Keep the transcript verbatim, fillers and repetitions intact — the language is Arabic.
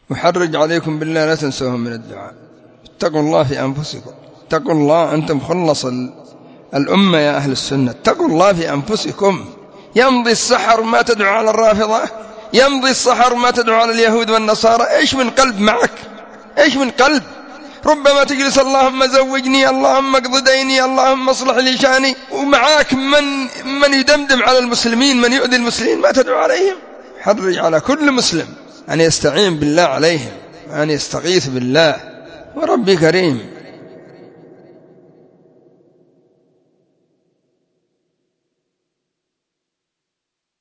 وحرج عليكم بالله لا تنسوهم من الدعاء. اتقوا الله في أنفسكم، اتقوا الله، أنتم خلص الأمة يا أهل السنة، اتقوا الله في أنفسكم. يمضي السحر ما تدعو على الرافضة، يمضي السحر ما تدعو على اليهود والنصارى. إيش من قلب معك؟ إيش من قلب؟ ربما تجلس اللهم زوجني، اللهم اقض ديني، اللهم اصلح لي شاني، ومعاك من من يدمدم على المسلمين، من يؤذي المسلمين، ما تدعو عليهم. حرج على كل مسلم أن يستعين بالله عليهم، وأن يستغيث بالله، وربي كريم.